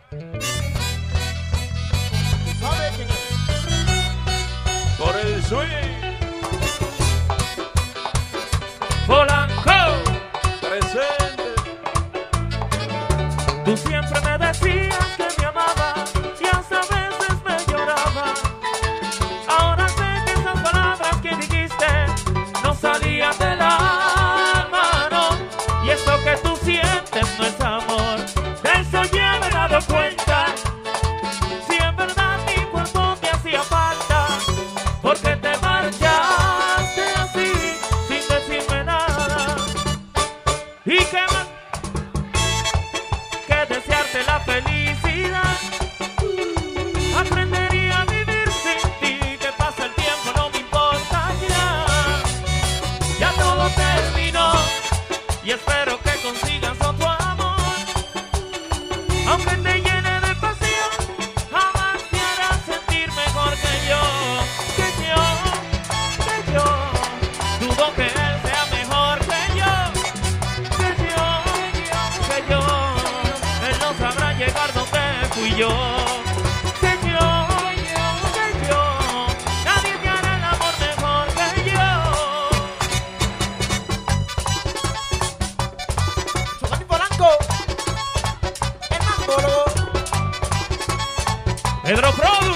¿Sabe quién es? Por el swing. Polanco, Presente. tú siempre me decías que me amabas y hasta a veces me lloraba. Ahora sé que esas palabras que dijiste no salían del alma, no. Y eso que tú sientes no es amor, de eso ya me he dado cuenta. Si en verdad mi cuerpo te hacía falta, porque te marchaste así sin decirme nada. ¿Y qué más que desearte la felicidad? Aprendería a vivir sin ti, que pasa el tiempo no me importa ya. Ya todo terminó y espero que consigas otro amor. Aunque te llene de pasión, jamás te hará sentir mejor que yo. Dudo que él sea mejor que yo. Él no sabrá llegar donde fui yo. Nadie te hará el amor mejor que yo. Giovanni Polanco. El mambólogo. Pedro Produ.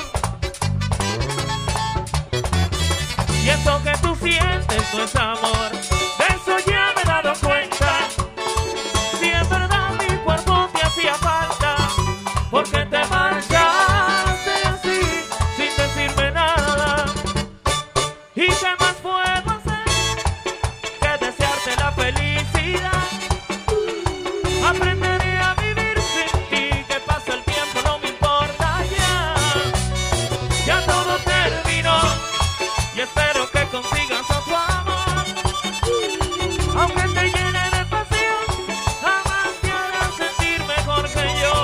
Y eso que tú sientes no es amor, de eso ya me he dado cuenta. Si en verdad mi cuerpo te hacía falta, porque te marchaste así sin decirme nada. ¿Y qué más puedo hacer que desearte la felicidad? Aprenderé a vivir sin ti, que pasa el tiempo no me importa ya. Ya todo terminó y espero que consigas otro amor. Aunque te llene de pasión, jamás te hará sentir mejor que yo.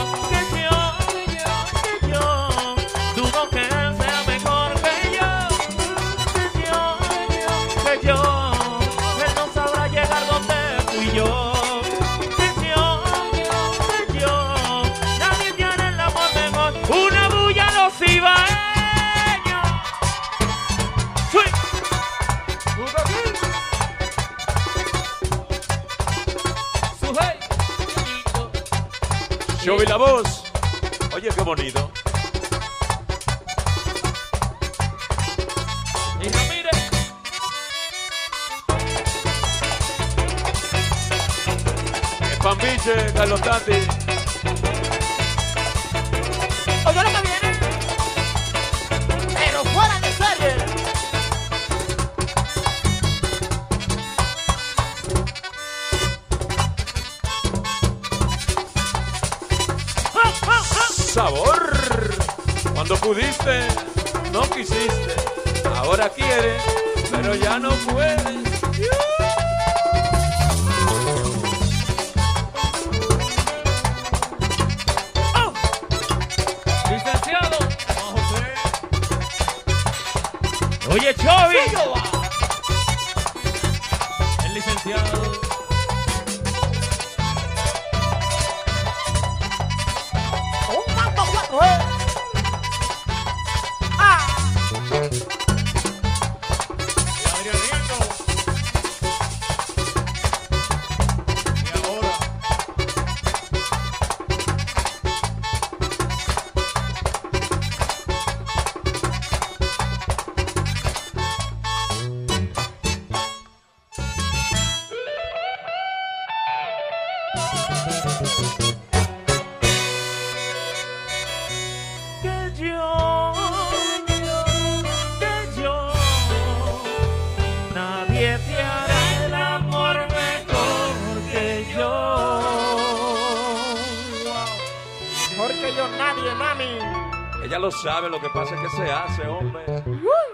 Dudo que él sea mejor que yo. Él no sabrá llegar donde fui yo. Nadie tiene el amor mejor. Una bulla a los ibaeños. Sweet. Sujei. Show y la voz. Oye, qué bonito. Y Ramírez. El Pambiche, Carlos Tati. Oye lo que viene. Pero fuera de serie. Sabor. Cuando pudiste, no quisiste. Ahora quieres, pero ya no puedes. Licenciado Juan José. Oye, Chovi. El licenciado. Un mambo guapo, Ah. Y Adrianito. Y ahora. Que yo, nadie te hará el amor mejor que yo. Mejor que yo nadie, mami. Ella lo sabe, lo que pasa es que se hace, hombre.